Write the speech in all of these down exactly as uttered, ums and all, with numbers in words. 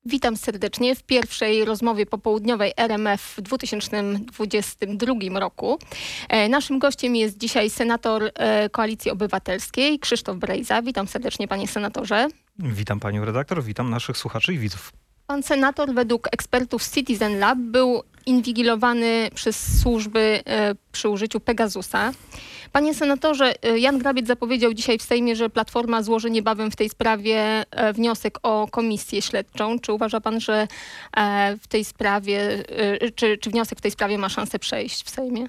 Witam serdecznie w pierwszej rozmowie popołudniowej R M F w dwa tysiące dwudziestym drugim roku. Naszym gościem jest dzisiaj senator Koalicji Obywatelskiej Krzysztof Brejza. Witam serdecznie, panie senatorze. Witam panią redaktor, witam naszych słuchaczy i widzów. Pan senator według ekspertów Citizen Lab był inwigilowany przez służby przy użyciu Pegasusa. Panie senatorze, Jan Grabiec zapowiedział dzisiaj w Sejmie, że Platforma złoży niebawem w tej sprawie wniosek o komisję śledczą. Czy uważa pan, że w tej sprawie, czy, czy wniosek w tej sprawie ma szansę przejść w Sejmie?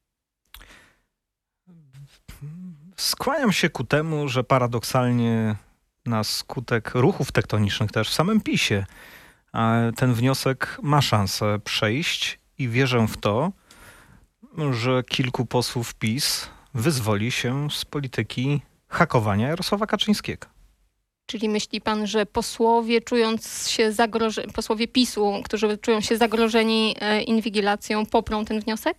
Skłaniam się ku temu, że paradoksalnie na skutek ruchów tektonicznych też w samym PiSie ten wniosek ma szansę przejść i wierzę w to, że kilku posłów PiS wyzwoli się z polityki hakowania Jarosława Kaczyńskiego. Czyli myśli pan, że posłowie czując się zagrożeni, posłowie PiSu, którzy czują się zagrożeni inwigilacją, poprą ten wniosek?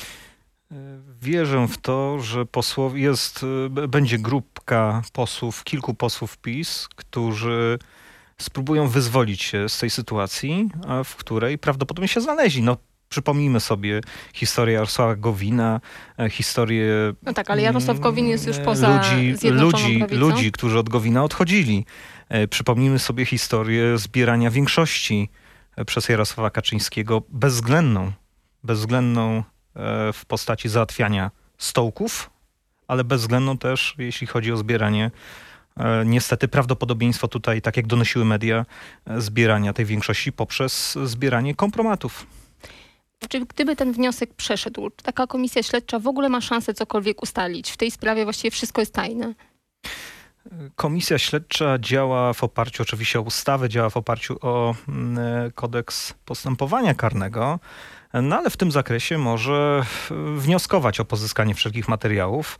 Wierzę w to, że posłowie jest, będzie grupka posłów, kilku posłów PiS, którzy spróbują wyzwolić się z tej sytuacji, w której prawdopodobnie się znaleźli. No, przypomnijmy sobie historię Jarosława Gowina, historię... No tak, ale Jarosław Gowin jest już poza ludzi, Zjednoczoną ludzi, ludzi, którzy od Gowina odchodzili. Przypomnijmy sobie historię zbierania większości przez Jarosława Kaczyńskiego bezwzględną, bezwzględną w postaci załatwiania stołków, ale bezwzględną też, jeśli chodzi o zbieranie, niestety prawdopodobieństwo tutaj, tak jak donosiły media, zbierania tej większości poprzez zbieranie kompromatów. Czy gdyby ten wniosek przeszedł, czy taka komisja śledcza w ogóle ma szansę cokolwiek ustalić? W tej sprawie właściwie wszystko jest tajne. Komisja śledcza działa w oparciu oczywiście o ustawę, działa w oparciu o kodeks postępowania karnego, no ale w tym zakresie może wnioskować o pozyskanie wszelkich materiałów.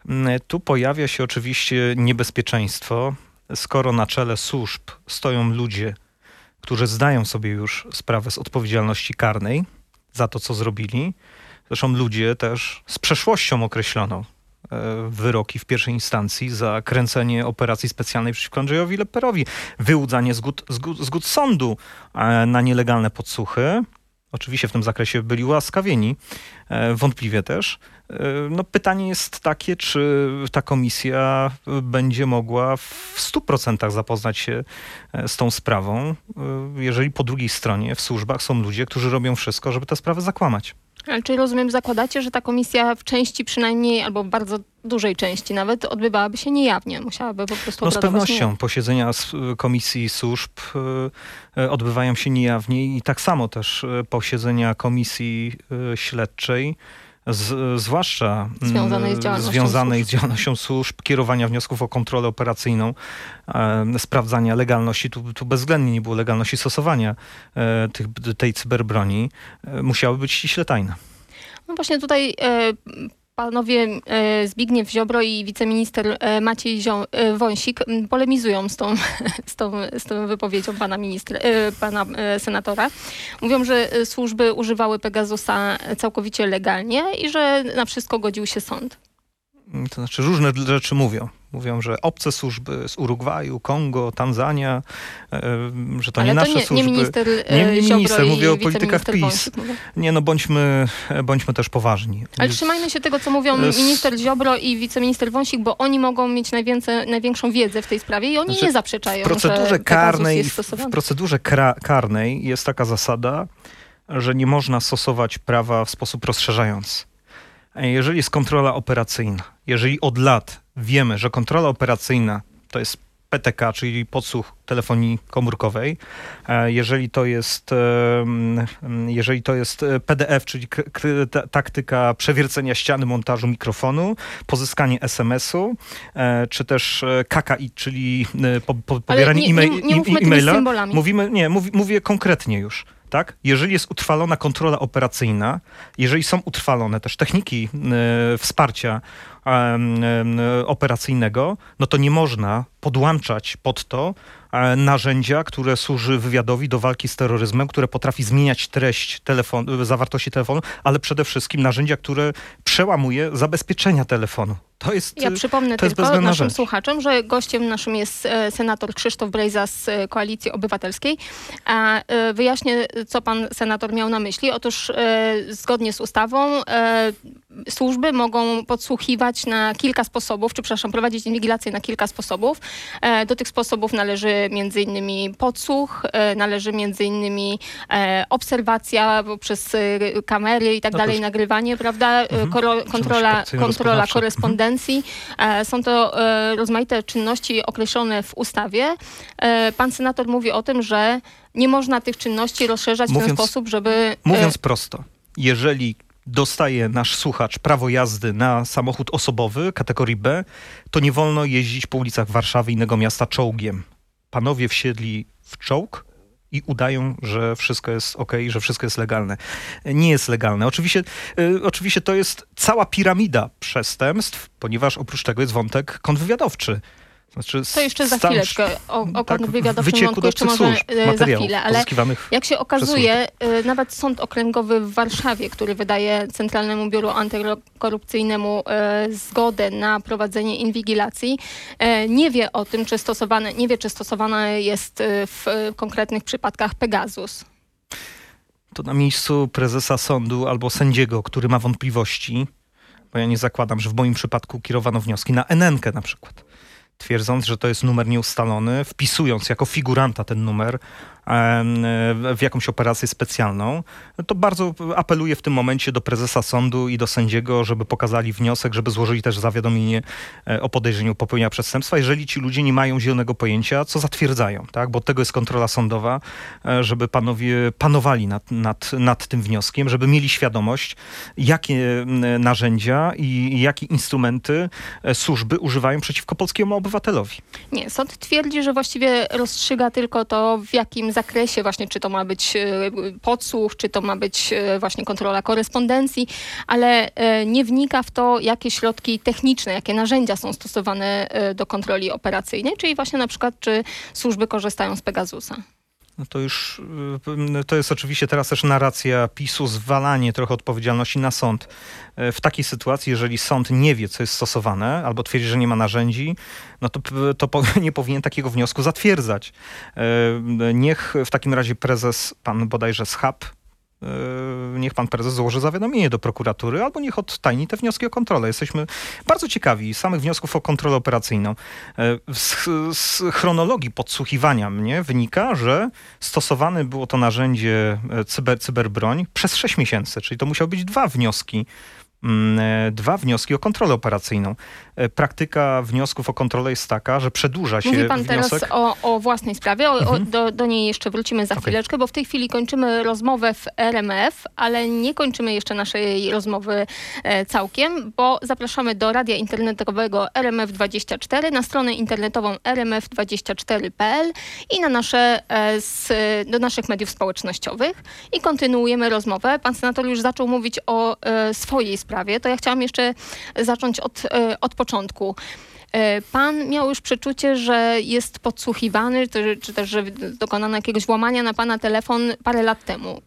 Tu pojawia się oczywiście niebezpieczeństwo, skoro na czele służb stoją ludzie, którzy zdają sobie już sprawę z odpowiedzialności karnej za to, co zrobili. Zresztą ludzie też z przeszłością określoną wyroki w pierwszej instancji za kręcenie operacji specjalnej przeciwko Andrzejowi Lepperowi, wyłudzanie zgód, zgód, zgód sądu na nielegalne podsłuchy. Oczywiście w tym zakresie byli ułaskawieni, wątpliwie też. No pytanie jest takie, czy ta komisja będzie mogła w stu procentach zapoznać się z tą sprawą, jeżeli po drugiej stronie w służbach są ludzie, którzy robią wszystko, żeby tę sprawę zakłamać. Ale czy rozumiem, zakładacie, że ta komisja w części przynajmniej, albo w bardzo dużej części nawet, odbywałaby się niejawnie? Musiałaby po prostu No z pewnością. Nie... Posiedzenia Komisji Służb odbywają się niejawnie i tak samo też posiedzenia Komisji Śledczej, Z, zwłaszcza związanej z działalnością, związanej służb. z działalnością służb, kierowania wniosków o kontrolę operacyjną, e, sprawdzania legalności. Tu, tu bezwzględnie nie było legalności stosowania e, tych, tej cyberbroni. E, musiały być ściśle tajne. No właśnie tutaj e, panowie e, Zbigniew Ziobro i wiceminister e, Maciej Zio- e, Wąsik m, polemizują z tą, z, tą, z tą wypowiedzią pana, ministra, e, pana e, senatora. Mówią, że służby używały Pegasusa całkowicie legalnie i że na wszystko godził się sąd. To znaczy różne rzeczy mówią. Mówią, że obce służby z Urugwaju, Kongo, Tanzania, e, że to Ale nie to nasze nie, służby. Nie minister, nie, nie minister, Ziobro mówię o i politykach PiS. Wąsik, mówię. Nie, no bądźmy, bądźmy też poważni. Ale trzymajmy się tego, co mówią minister Ziobro i wiceminister Wąsik, bo oni mogą mieć najwięcej, największą wiedzę w tej sprawie i oni znaczy, nie zaprzeczają, w procedurze że karnej, jest w procedurze kra- karnej jest taka zasada, że nie można stosować prawa w sposób rozszerzający. Jeżeli jest kontrola operacyjna, jeżeli od lat wiemy, że kontrola operacyjna to jest P T K, czyli podsłuch telefonii komórkowej, jeżeli to jest, jeżeli to jest P D F, czyli k- k- taktyka przewiercenia ściany, montażu mikrofonu, pozyskanie es em esu, czy też K K I, czyli po, po, pobieranie nie, nie, nie mówmy e-maila, tymi symbolami. mówimy, nie, mów, mówię konkretnie już. Tak? Jeżeli jest utrwalona kontrola operacyjna, jeżeli są utrwalone też techniki y, wsparcia y, y, operacyjnego, no to nie można podłączać pod to y, narzędzia, które służy wywiadowi do walki z terroryzmem, które potrafi zmieniać treść telefonu, zawartości telefonu, ale przede wszystkim narzędzia, które przełamuje zabezpieczenia telefonu. To jest, ja przypomnę to jest tylko naszym rzecz. słuchaczom, że gościem naszym jest e, senator Krzysztof Brejza z e, Koalicji Obywatelskiej. A e, wyjaśnię, co pan senator miał na myśli. Otóż e, zgodnie z ustawą e, służby mogą podsłuchiwać na kilka sposobów, czy przepraszam, prowadzić inwigilację na kilka sposobów. E, do tych sposobów należy między innymi podsłuch, e, należy między innymi e, obserwacja poprzez e, kamery i tak no dalej, już. nagrywanie, prawda? Mhm. Koro, kontrola, kontrola korespondencji. Mhm. Są to e, rozmaite czynności określone w ustawie. E, pan senator mówi o tym, że nie można tych czynności rozszerzać mówiąc, w ten sposób, żeby... Mówiąc e... prosto, jeżeli dostaje nasz słuchacz prawo jazdy na samochód osobowy kategorii B, to nie wolno jeździć po ulicach Warszawy i innego miasta czołgiem. Panowie wsiedli w czołg i udają, że wszystko jest okej, że wszystko jest legalne. Nie jest legalne. Oczywiście, y, oczywiście to jest cała piramida przestępstw, ponieważ oprócz tego jest wątek kontrwywiadowczy. Znaczy, to jeszcze za chwileczkę o, o tak, kontrwywiadowczym wątku jeszcze może za chwilę, ale jak się okazuje, nawet Sąd Okręgowy w Warszawie, który wydaje Centralnemu Biuru Antykorupcyjnemu e, zgodę na prowadzenie inwigilacji, e, nie wie o tym, czy stosowane, nie wie, czy stosowane jest w konkretnych przypadkach Pegasus. To na miejscu prezesa sądu albo sędziego, który ma wątpliwości, bo ja nie zakładam, że w moim przypadku kierowano wnioski na en en kę na przykład, twierdząc, że to jest numer nieustalony, wpisując jako figuranta ten numer w jakąś operację specjalną, to bardzo apeluję w tym momencie do prezesa sądu i do sędziego, żeby pokazali wniosek, żeby złożyli też zawiadomienie o podejrzeniu popełnienia przestępstwa, jeżeli ci ludzie nie mają zielonego pojęcia, co zatwierdzają, tak? Bo od tego jest kontrola sądowa, żeby panowie panowali nad, nad, nad tym wnioskiem, żeby mieli świadomość, jakie narzędzia i jakie instrumenty służby używają przeciwko polskiemu obywatelowi. Nie, sąd twierdzi, że właściwie rozstrzyga tylko to, w jakim zakresie właśnie, czy to ma być podsłuch, czy to ma być właśnie kontrola korespondencji, ale nie wnika w to, jakie środki techniczne, jakie narzędzia są stosowane do kontroli operacyjnej, czyli właśnie na przykład, czy służby korzystają z Pegasusa. No to już, to jest oczywiście teraz też narracja PiSu, zwalanie trochę odpowiedzialności na sąd. W takiej sytuacji, jeżeli sąd nie wie, co jest stosowane, albo twierdzi, że nie ma narzędzi, no to, to nie powinien takiego wniosku zatwierdzać. Niech w takim razie prezes, pan bodajże Schab, niech pan prezes złoży zawiadomienie do prokuratury, albo niech odtajni te wnioski o kontrolę. Jesteśmy bardzo ciekawi samych wniosków o kontrolę operacyjną. Z, z chronologii podsłuchiwania mnie wynika, że stosowane było to narzędzie cyber, cyberbroń przez sześć miesięcy, czyli to musiały być dwa wnioski. Dwa wnioski o kontrolę operacyjną. Praktyka wniosków o kontrolę jest taka, że przedłuża się Mówi pan wniosek. teraz o, o własnej sprawie, o, mhm. o, do, do niej jeszcze wrócimy za okay. chwileczkę, bo w tej chwili kończymy rozmowę w R M F, ale nie kończymy jeszcze naszej rozmowy e, całkiem, bo zapraszamy do radia internetowego R M F dwadzieścia cztery, na stronę internetową r m f dwadzieścia cztery kropka p l i na nasze, e, z, do naszych mediów społecznościowych i kontynuujemy rozmowę. Pan senator już zaczął mówić o e, swojej sprawie, to ja chciałam jeszcze zacząć od, e, od początku. Pan miał już przeczucie, że jest podsłuchiwany, czy, czy też, że dokonano jakiegoś włamania na pana telefon parę lat temu.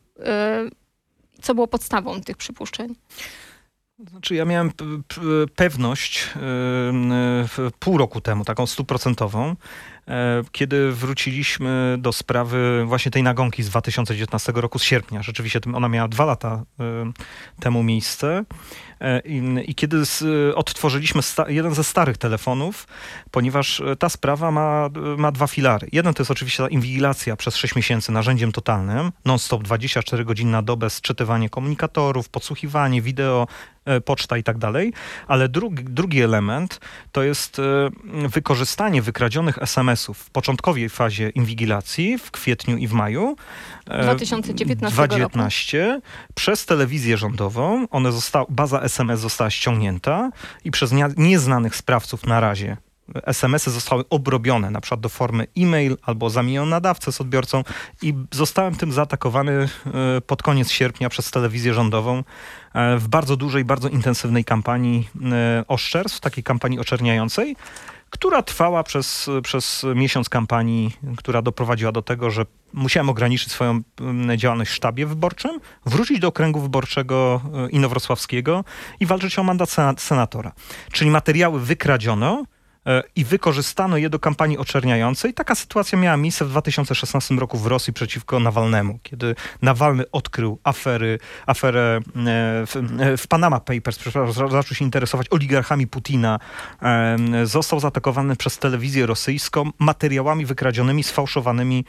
Co było podstawą tych przypuszczeń? Znaczy ja miałem p- p- pewność yy, pół roku temu, taką stuprocentową, yy, kiedy wróciliśmy do sprawy właśnie tej nagonki z dwa tysiące dziewiętnastego roku, z sierpnia. Rzeczywiście ona miała dwa lata yy, temu miejsce. I, i kiedy z, odtworzyliśmy sta, jeden ze starych telefonów, ponieważ ta sprawa ma, ma dwa filary. Jeden to jest oczywiście ta inwigilacja przez sześć miesięcy narzędziem totalnym, non-stop dwadzieścia cztery godziny na dobę, sczytywanie komunikatorów, podsłuchiwanie, wideo, poczta i tak dalej, ale drugi, drugi element to jest wykorzystanie wykradzionych es em esów w początkowej fazie inwigilacji w kwietniu i w maju dwa tysiące dziewiętnastego roku przez telewizję rządową. One zostały, baza es em es została ściągnięta i przez nie, nieznanych sprawców na razie es em esy zostały obrobione na przykład do formy e-mail albo zamienione na dawcę z odbiorcą i zostałem tym zaatakowany pod koniec sierpnia przez telewizję rządową w bardzo dużej, bardzo intensywnej kampanii oszczerstw, takiej kampanii oczerniającej, która trwała przez, przez miesiąc kampanii, która doprowadziła do tego, że musiałem ograniczyć swoją działalność w sztabie wyborczym, wrócić do okręgu wyborczego inowrocławskiego i walczyć o mandat senatora. Czyli materiały wykradziono i wykorzystano je do kampanii oczerniającej. Taka sytuacja miała miejsce w dwa tysiące szesnastym roku w Rosji przeciwko Nawalnemu, kiedy Nawalny odkrył afery, aferę w, w Panama Papers, zaczął się interesować oligarchami Putina, został zaatakowany przez telewizję rosyjską materiałami wykradzionymi, sfałszowanymi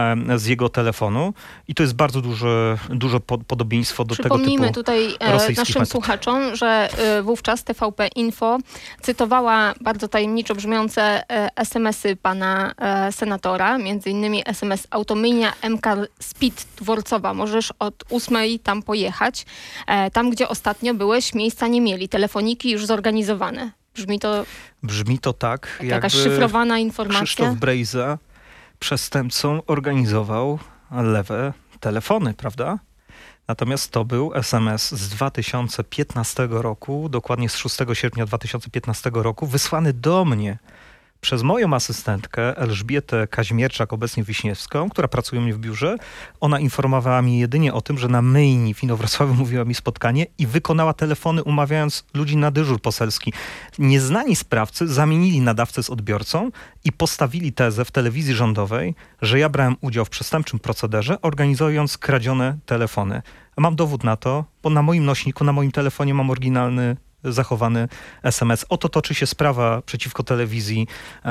z jego telefonu. I to jest bardzo duże, duże podobieństwo do tego typu Przypomnijmy tutaj naszym metod. słuchaczom, że wówczas T V P Info cytowała bardzo tajemniczo brzmiące es em esy pana senatora, między innymi es em es Autominia M K Speed Dworcowa. Możesz od ósmej tam pojechać. Tam, gdzie ostatnio byłeś, miejsca nie mieli. Telefoniki już zorganizowane. Brzmi to... Brzmi to tak, Jakaś jakby szyfrowana informacja. Krzysztof Brejza przestępcą organizował lewe telefony, prawda? Natomiast to był es em es z dwa tysiące piętnastego roku, dokładnie z szóstego sierpnia dwa tysiące piętnastego roku, wysłany do mnie przez moją asystentkę Elżbietę Kaźmierczak, obecnie Wiśniewską, która pracuje u mnie w biurze. Ona informowała mnie jedynie o tym, że na myjni w Inowrocławiu mówiła mi spotkanie i wykonała telefony, umawiając ludzi na dyżur poselski. Nieznani sprawcy zamienili nadawcę z odbiorcą i postawili tezę w telewizji rządowej, że ja brałem udział w przestępczym procederze, organizując kradzione telefony. Mam dowód na to, bo na moim nośniku, na moim telefonie mam oryginalny zachowany es em es. Oto toczy się sprawa przeciwko telewizji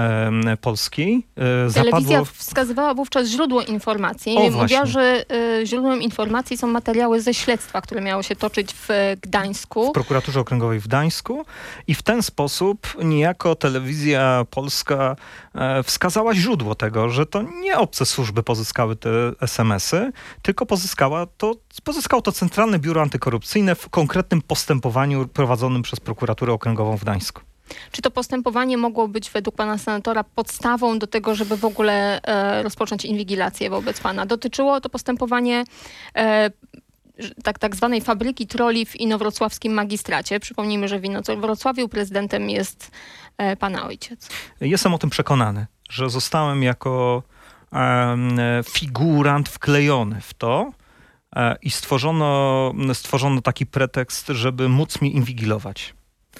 e, polskiej. E, Telewizja zapadło... wskazywała wówczas źródło informacji. O, Mówiła, właśnie. że y, źródłem informacji są materiały ze śledztwa, które miało się toczyć w Gdańsku. W prokuraturze okręgowej w Gdańsku i w ten sposób niejako telewizja polska e, wskazała źródło tego, że to nie obce służby pozyskały te es em esy, tylko pozyskała to, pozyskało to Centralne Biuro Antykorupcyjne w konkretnym postępowaniu prowadzonym przez prokuraturę okręgową w Gdańsku. Czy to postępowanie mogło być według pana senatora podstawą do tego, żeby w ogóle e, rozpocząć inwigilację wobec pana? Dotyczyło to postępowanie e, tak, tak zwanej fabryki troli w inowrocławskim magistracie. Przypomnijmy, że w Inowrocławiu prezydentem jest e, pana ojciec. Jestem o tym przekonany, że zostałem jako e, figurant wklejony w to e, i stworzono, stworzono taki pretekst, żeby móc mnie inwigilować.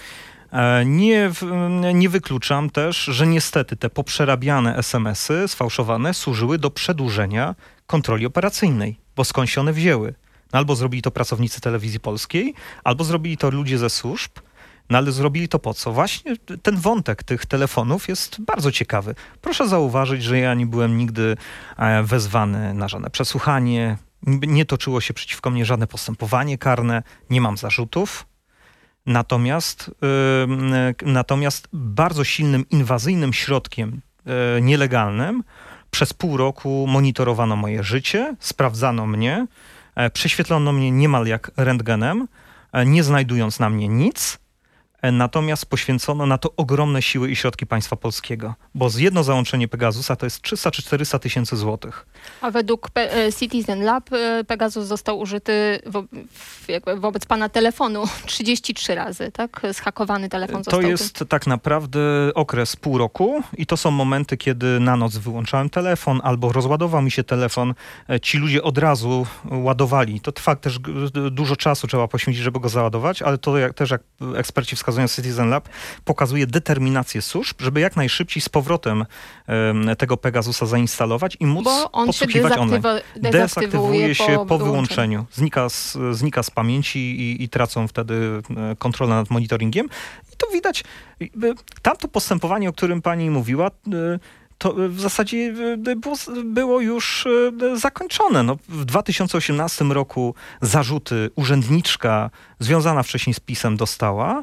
Nie, nie wykluczam też, że niestety te poprzerabiane es em esy sfałszowane służyły do przedłużenia kontroli operacyjnej, bo skąd się one wzięły? No albo zrobili to pracownicy Telewizji Polskiej, albo zrobili to ludzie ze służb, no ale zrobili to po co? Właśnie ten wątek tych telefonów jest bardzo ciekawy. Proszę zauważyć, że ja nie byłem nigdy wezwany na żadne przesłuchanie, nie toczyło się przeciwko mnie żadne postępowanie karne, nie mam zarzutów. Natomiast, yy, natomiast bardzo silnym, inwazyjnym środkiem yy, nielegalnym przez pół roku monitorowano moje życie, sprawdzano mnie, yy, prześwietlono mnie niemal jak rentgenem, yy, nie znajdując na mnie nic, yy, natomiast poświęcono na to ogromne siły i środki państwa polskiego, bo z jedno załączenie Pegasusa to jest trzysta czy czterysta tysięcy złotych. A według Pe- Citizen Lab Pegasus został użyty wo- w, jakby wobec pana telefonu trzydzieści trzy razy, tak? Zhakowany telefon został. To jest tak naprawdę okres pół roku i to są momenty, kiedy na noc wyłączałem telefon albo rozładował mi się telefon. Ci ludzie od razu ładowali. To trwa też dużo czasu trzeba poświęcić, żeby go załadować, ale to jak, też jak eksperci wskazują Citizen Lab, pokazuje determinację służb, żeby jak najszybciej z powrotem um, tego Pegasusa zainstalować i móc Bo on się online. Dezaktywuje się po, po wyłączeniu. Znika z, znika z pamięci i, i tracą wtedy kontrolę nad monitoringiem. I to widać. Tamto postępowanie, o którym pani mówiła, to w zasadzie było, było już zakończone. No, w dwa tysiące osiemnastym roku zarzuty urzędniczka związana wcześniej z PiS-em dostała.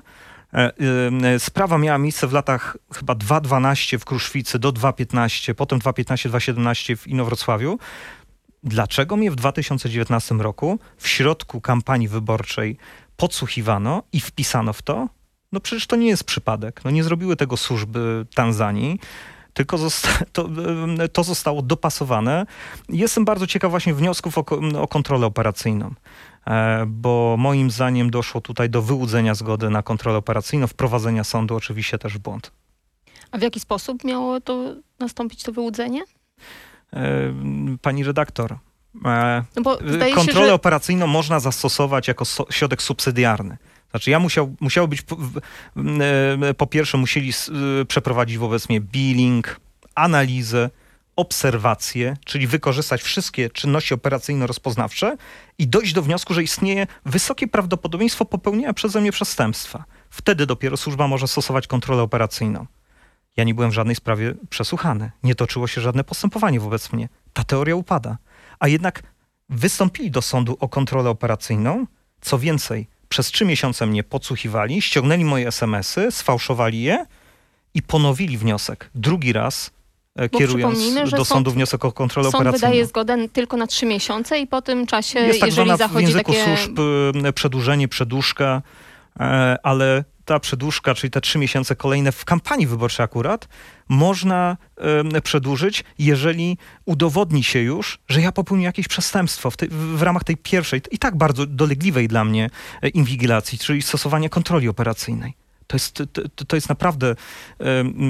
Sprawa miała miejsce w latach chyba dwa tysiące dwunastym w Kruszwicy do dwa tysiące piętnastego, potem dwa tysiące piętnastego dwa tysiące siedemnastego w Inowrocławiu. Dlaczego mnie w dwa tysiące dziewiętnastym roku w środku kampanii wyborczej podsłuchiwano i wpisano w to? No przecież to nie jest przypadek. No nie zrobiły tego służby Tanzanii, tylko zosta- to, to zostało dopasowane. Jestem bardzo ciekaw właśnie wniosków o, o kontrolę operacyjną, bo moim zdaniem doszło tutaj do wyłudzenia zgody na kontrolę operacyjną, wprowadzenia sądu oczywiście też w błąd. A w jaki sposób miało to nastąpić, to wyłudzenie? Pani redaktor, No bo zdaje kontrolę się, że... operacyjną można zastosować jako so, środek subsydiarny. Znaczy ja musiał, musiało być, po, po pierwsze musieli przeprowadzić wobec mnie billing, analizę, obserwacje, czyli wykorzystać wszystkie czynności operacyjno-rozpoznawcze i dojść do wniosku, że istnieje wysokie prawdopodobieństwo popełnienia przeze mnie przestępstwa. Wtedy dopiero służba może stosować kontrolę operacyjną. Ja nie byłem w żadnej sprawie przesłuchany. Nie toczyło się żadne postępowanie wobec mnie. Ta teoria upada. A jednak wystąpili do sądu o kontrolę operacyjną. Co więcej, przez trzy miesiące mnie podsłuchiwali, ściągnęli moje es em esy, sfałszowali je i ponowili wniosek. Drugi raz, Bo kierując że do sąd, sądu wniosek o kontrolę sąd operacyjną. Sąd wydaje zgodę tylko na trzy miesiące i po tym czasie, jest tak jeżeli zwana zachodzi w języku takie... służb przedłużenie, przedłużka, ale ta przedłużka, czyli te trzy miesiące kolejne w kampanii wyborczej akurat, można y, przedłużyć, jeżeli udowodni się już, że ja popełnię jakieś przestępstwo w, tej, w ramach tej pierwszej i tak bardzo dolegliwej dla mnie inwigilacji, czyli stosowania kontroli operacyjnej. To jest, to, to jest naprawdę y,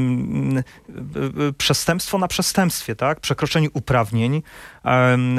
y, y, przestępstwo na przestępstwie, tak? Przekroczenie uprawnień, y,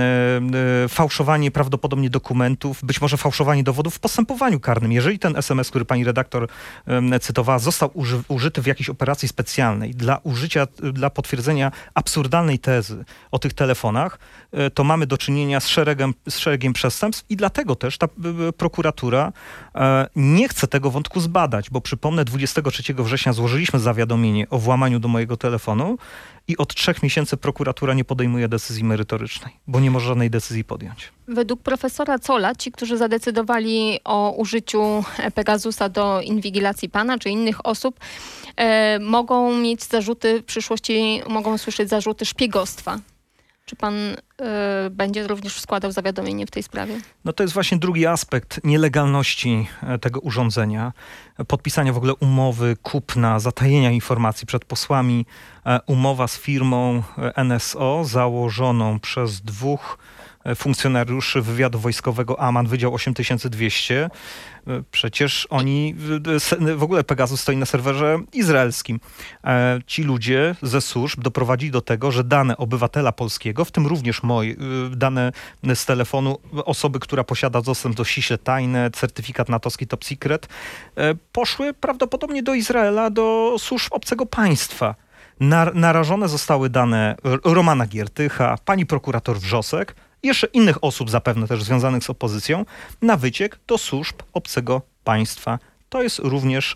y, y, fałszowanie prawdopodobnie dokumentów, być może fałszowanie dowodów w postępowaniu karnym. Jeżeli ten es em es, który pani redaktor y, cytowała, został uży, użyty w jakiejś operacji specjalnej dla użycia, dla potwierdzenia absurdalnej tezy o tych telefonach, y, to mamy do czynienia z szeregiem, z szeregiem przestępstw i dlatego też ta y, prokuratura y, nie chce tego wątku zbadać, bo przypomnę, dwudziestego trzeciego września złożyliśmy zawiadomienie o włamaniu do mojego telefonu i od trzech miesięcy prokuratura nie podejmuje decyzji merytorycznej, bo nie może żadnej decyzji podjąć. Według profesora Zolla, ci, którzy zadecydowali o użyciu Pegasusa do inwigilacji pana czy innych osób, e, mogą mieć zarzuty w przyszłości, mogą słyszeć zarzuty szpiegostwa. Czy pan y, będzie również składał zawiadomienie w tej sprawie? No to jest właśnie drugi aspekt nielegalności tego urządzenia. Podpisania w ogóle umowy, kupna, zatajenia informacji przed posłami. Umowa z firmą en es o założoną przez dwóch funkcjonariuszy wywiadu wojskowego A M A N, Wydział osiem tysięcy dwieście. Przecież oni, w ogóle Pegasus stoi na serwerze izraelskim. Ci ludzie ze służb doprowadzili do tego, że dane obywatela polskiego, w tym również moje, dane z telefonu osoby, która posiada dostęp do ściśle tajne, certyfikat natowski Top Secret, poszły prawdopodobnie do Izraela, do służb obcego państwa. Narażone zostały dane Romana Giertycha, pani prokurator Wrzosek, i jeszcze innych osób zapewne też związanych z opozycją, na wyciek do służb obcego państwa. To jest również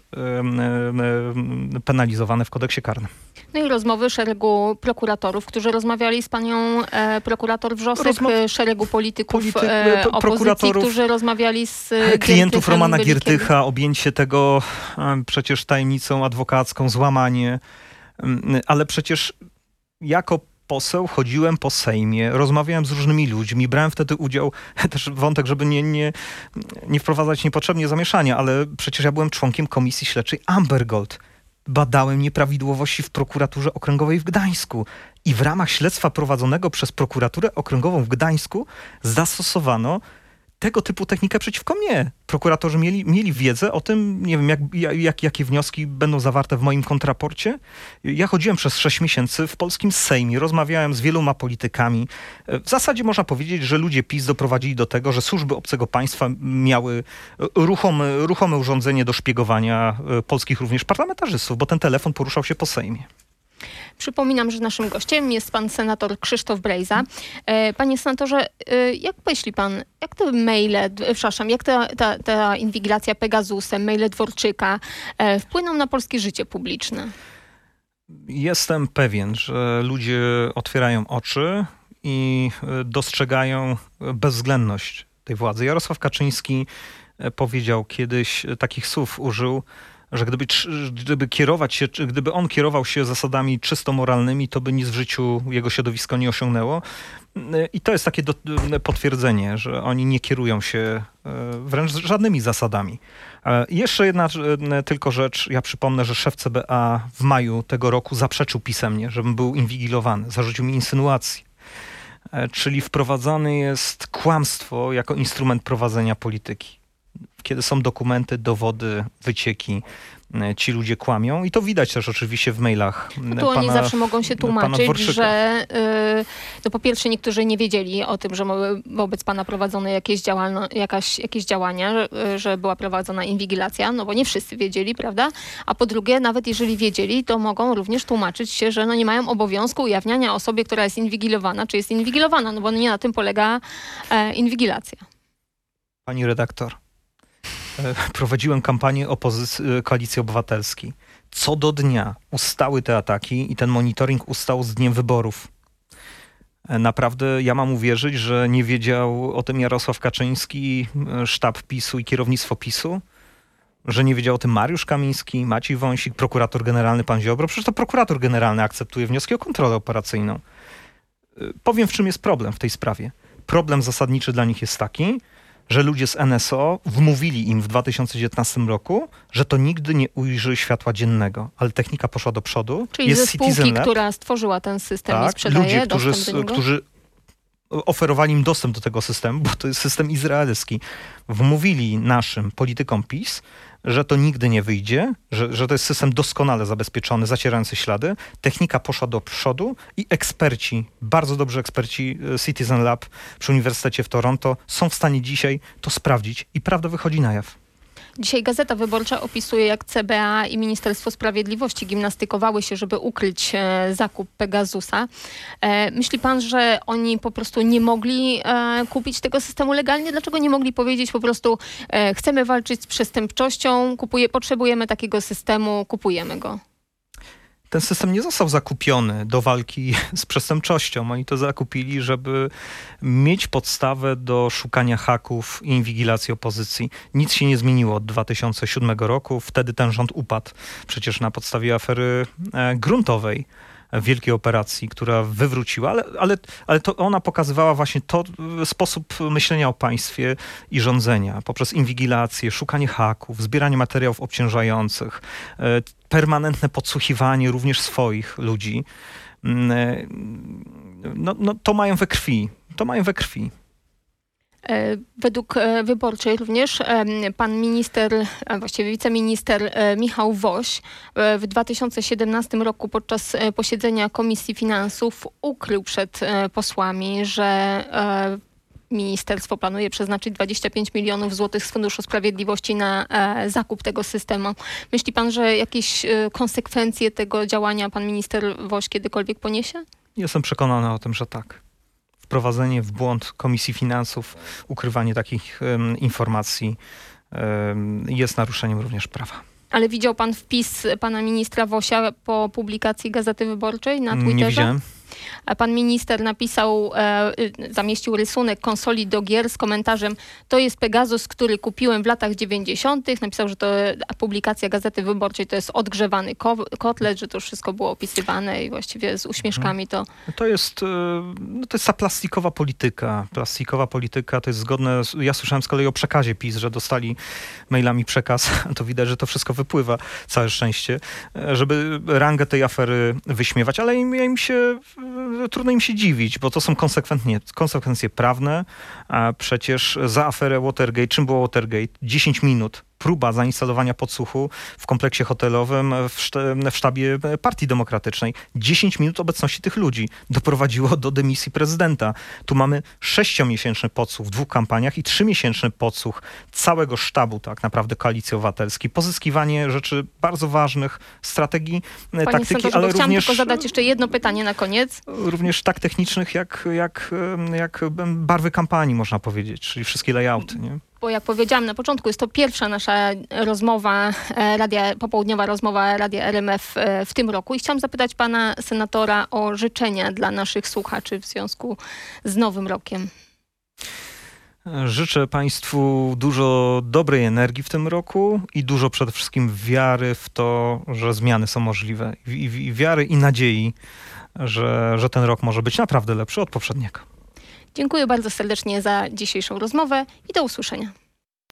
y, y, penalizowane w kodeksie karnym. No i rozmowy szeregu prokuratorów, którzy rozmawiali z panią e, prokurator Wrzosek, Rozmow... szeregu polityków Polity... e, opozycji, którzy rozmawiali z klientów Giertychem, Romana Bylikiem. Giertycha, objęcie tego e, przecież tajemnicą adwokacką, złamanie. E, ale przecież jako poseł chodziłem po Sejmie, rozmawiałem z różnymi ludźmi, brałem wtedy udział, też wątek, żeby nie, nie, nie wprowadzać niepotrzebnie zamieszania, ale przecież ja byłem członkiem Komisji Śledczej Amber Gold. Badałem nieprawidłowości w prokuraturze okręgowej w Gdańsku i w ramach śledztwa prowadzonego przez prokuraturę okręgową w Gdańsku zastosowano tego typu technikę przeciwko mnie. Prokuratorzy mieli, mieli wiedzę o tym, nie wiem, jak, jak, jakie wnioski będą zawarte w moim kontraporcie. Ja chodziłem przez sześć miesięcy w polskim Sejmie, rozmawiałem z wieloma politykami. W zasadzie można powiedzieć, że ludzie PiS doprowadzili do tego, że służby obcego państwa miały ruchome, ruchome urządzenie do szpiegowania polskich również parlamentarzystów, bo ten telefon poruszał się po Sejmie. Przypominam, że naszym gościem jest pan senator Krzysztof Brejza. Panie senatorze, jak myśli pan, jak te maile, przepraszam, jak ta, ta, ta inwigilacja Pegasusem, maile Dworczyka wpłyną na polskie życie publiczne? Jestem pewien, że ludzie otwierają oczy i dostrzegają bezwzględność tej władzy. Jarosław Kaczyński powiedział kiedyś, takich słów użył, że gdyby, gdyby kierować się, gdyby on kierował się zasadami czysto moralnymi, to by nic w życiu jego środowisko nie osiągnęło. I to jest takie do, potwierdzenie, że oni nie kierują się wręcz żadnymi zasadami. Jeszcze jedna tylko rzecz. Ja przypomnę, że szef C B A w maju tego roku zaprzeczył pisemnie, żebym był inwigilowany. Zarzucił mi insynuacji. Czyli wprowadzane jest kłamstwo jako instrument prowadzenia polityki. kiedy są dokumenty, dowody, wycieki, ci ludzie kłamią i to widać też oczywiście w mailach No tu pana, oni zawsze mogą się tłumaczyć, że yy, no po pierwsze niektórzy nie wiedzieli o tym, że były wobec pana prowadzone jakieś, działalno, jakaś, jakieś działania, że, że była prowadzona inwigilacja, no bo nie wszyscy wiedzieli, prawda? A po drugie, nawet jeżeli wiedzieli, to mogą również tłumaczyć się, że no nie mają obowiązku ujawniania osobie, która jest inwigilowana, czy jest inwigilowana, no bo nie na tym polega e, inwigilacja. Pani redaktor, prowadziłem kampanię opozycji, Koalicji Obywatelskiej. Co do dnia ustały te ataki i ten monitoring ustał z dniem wyborów. Naprawdę ja mam uwierzyć, że nie wiedział o tym Jarosław Kaczyński, sztab PiSu i kierownictwo PiSu? Że nie wiedział o tym Mariusz Kamiński, Maciej Wąsik, prokurator generalny pan Ziobro? Przecież to prokurator generalny akceptuje wnioski o kontrolę operacyjną. Powiem, w czym jest problem w tej sprawie. Problem zasadniczy dla nich jest taki, że ludzie z N S O wmówili im w dwa tysiące dziewiętnastym roku, że to nigdy nie ujrzy światła dziennego. Ale technika poszła do przodu. Czyli jest ze spółki, Citizen Lab, która stworzyła ten system tak, i sprzedaje ludzie, którzy, dostęp do niego? którzy oferowali im dostęp do tego systemu, bo to jest system izraelski. Wmówili naszym politykom PiS, że to nigdy nie wyjdzie, że, że to jest system doskonale zabezpieczony, zacierający ślady. Technika poszła do przodu i eksperci, bardzo dobrzy eksperci Citizen Lab przy Uniwersytecie w Toronto są w stanie dzisiaj to sprawdzić i prawda wychodzi na jaw. Dzisiaj Gazeta Wyborcza opisuje, jak C B A i Ministerstwo Sprawiedliwości gimnastykowały się, żeby ukryć e, zakup Pegasusa. E, myśli pan, że oni po prostu nie mogli e, kupić tego systemu legalnie? Dlaczego nie mogli powiedzieć po prostu e, chcemy walczyć z przestępczością, kupuje, potrzebujemy takiego systemu, kupujemy go? Ten system nie został zakupiony do walki z przestępczością. Oni to zakupili, żeby mieć podstawę do szukania haków i inwigilacji opozycji. Nic się nie zmieniło od dwa tysiące siódmego roku. Wtedy ten rząd upadł przecież na podstawie afery e, gruntowej, wielkiej operacji, która wywróciła, ale, ale, ale to ona pokazywała właśnie to sposób myślenia o państwie i rządzenia poprzez inwigilację, szukanie haków, zbieranie materiałów obciążających, e, permanentne podsłuchiwanie również swoich ludzi. No, no, to mają we krwi. To mają we krwi. Według Wyborczej również pan minister, a właściwie wiceminister Michał Woś w dwa tysiące siedemnastym roku podczas posiedzenia Komisji Finansów ukrył przed posłami, że ministerstwo planuje przeznaczyć dwadzieścia pięć milionów złotych z Funduszu Sprawiedliwości na e, zakup tego systemu. Myśli pan, że jakieś e, konsekwencje tego działania pan minister Woś kiedykolwiek poniesie? Jestem przekonany o tym, że tak. Wprowadzenie w błąd Komisji Finansów, ukrywanie takich um, informacji um, jest naruszeniem również prawa. Ale widział pan wpis pana ministra Wosia po publikacji Gazety Wyborczej na Twitterze? Nie widziałem. Pan minister napisał, e, zamieścił rysunek konsoli do gier z komentarzem: to jest Pegasus, który kupiłem w latach dziewięćdziesiątych. Napisał, że to publikacja Gazety Wyborczej to jest odgrzewany ko kotlet, że to wszystko było opisywane i właściwie z uśmieszkami to... To jest, no to jest ta plastikowa polityka. Plastikowa polityka to jest zgodne, z, ja słyszałem z kolei o przekazie PiS, że dostali mailami przekaz, to widać, że to wszystko wypływa, całe szczęście, żeby rangę tej afery wyśmiewać, ale im, im się... Trudno im się dziwić, bo to są konsekwentnie, konsekwencje prawne, a przecież za aferę Watergate, czym było Watergate? dziesięć minut. Próba zainstalowania podsłuchu w kompleksie hotelowym w, szta- w sztabie Partii Demokratycznej. dziesięć minut obecności tych ludzi doprowadziło do dymisji prezydenta. Tu mamy sześciomiesięczny podsłuch w dwóch kampaniach i trzymiesięczny podsłuch całego sztabu tak naprawdę Koalicji Obywatelskiej. Pozyskiwanie rzeczy bardzo ważnych, strategii, Panie taktyki, senatorze, ale bo chciałam również... tylko zadać jeszcze jedno pytanie na koniec. Również tak technicznych jak, jak, jak barwy kampanii, można powiedzieć, czyli wszystkie layouty, nie? Bo jak powiedziałam na początku, jest to pierwsza nasza rozmowa, radia, popołudniowa rozmowa Radia R M F w tym roku i chciałam zapytać pana senatora o życzenia dla naszych słuchaczy w związku z Nowym Rokiem. Życzę państwu dużo dobrej energii w tym roku i dużo przede wszystkim wiary w to, że zmiany są możliwe. I, i wiary i nadziei, że, że ten rok może być naprawdę lepszy od poprzedniego. Dziękuję bardzo serdecznie za dzisiejszą rozmowę i do usłyszenia.